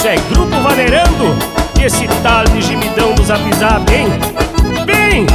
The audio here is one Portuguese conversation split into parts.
Isso é Grupo Vaneirando e esse tal de gemidão do Zap Zap, hein? Vem!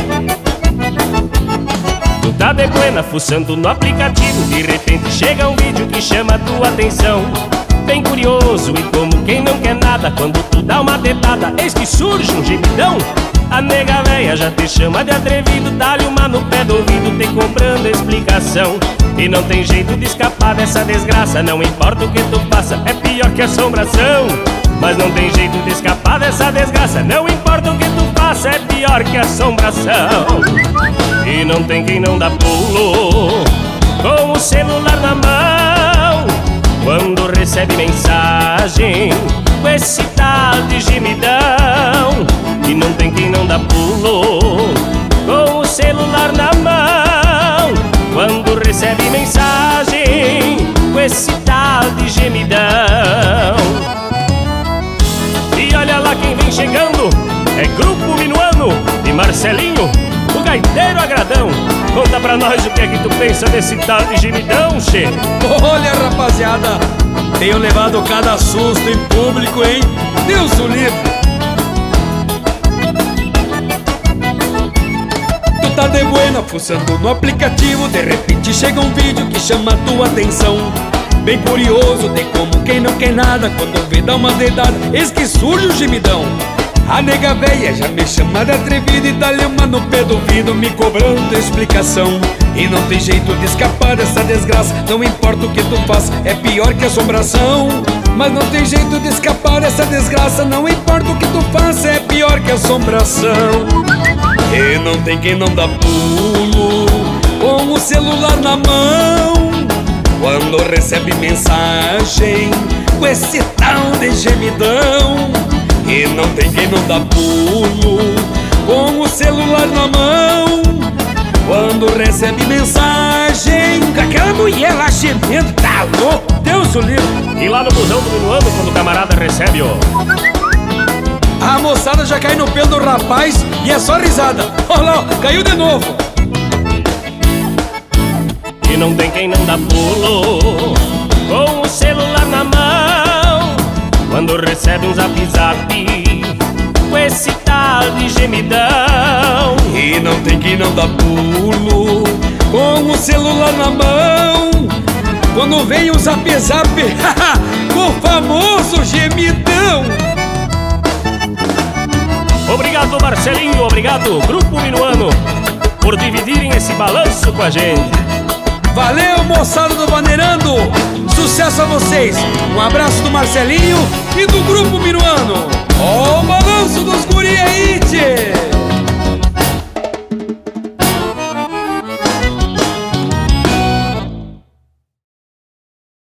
Tu tá de buena, fuçando no aplicativo, de repente chega um vídeo que chama a tua atenção. Bem curioso e como quem não quer nada, quando tu dá uma dedada, eis que surge um gemidão. A nega véia já te chama de atrevido, dá-lhe uma no pé do ouvido, te cobrando explicação. E não tem jeito de escapar dessa desgraça, não importa o que tu faça, é pior que assombração. Mas não tem jeito de escapar dessa desgraça, não importa o que tu faça, é pior que assombração. E não tem quem não dá pulo com o celular na mão quando recebe mensagem com esse tal de gemidão. E não tem quem não dá pulo com o celular na mão quando recebe mensagem com esse tal de gemidão. E olha lá quem vem chegando, é Grupo Minuano e Marcelinho, o gaiteiro agradão. Conta pra nós o que é que tu pensa desse tal de gemidão, che. Olha, rapaziada, tenho levado cada susto em público, hein? Deus o livre. Tu tá de buena, fuçando no aplicativo, de repente chega um vídeo que chama a tua atenção. Bem curioso, tem como quem não quer nada, quando vê dá uma dedada, eis que surge o gemidão. A nega véia já me chama de atrevido e dá-lhe uma no pé do ouvido, me cobrando explicação. E não tem jeito de escapar dessa desgraça, não importa o que tu faz, é pior que assombração. Mas não tem jeito de escapar dessa desgraça, não importa o que tu faz, é pior que assombração. E não tem quem não dá pulo com o celular na mão quando recebe mensagem com esse tal de gemidão. E não tem quem não dá pulo com o celular na mão quando recebe mensagem com aquela mulher lá gemendo, tá louco, Deus o livre. E lá no busão do Minuano, quando o camarada recebe, ó, a moçada já cai no pelo do rapaz e é só risada. Olha lá, caiu de novo. E não tem quem não dá pulo com o celular na mão quando recebe um zap zap com esse tal de gemidão. E não tem quem não dá pulo com o celular na mão quando vem o zap zap com o famoso gemidão. Obrigado, Marcelinho, obrigado, Grupo Minuano, por dividirem esse balanço com a gente. Valeu, moçada do Vaneirando, sucesso a vocês. Um abraço do Marcelinho e do Grupo Minuano. Ó o balanço dos guri aí, tchê.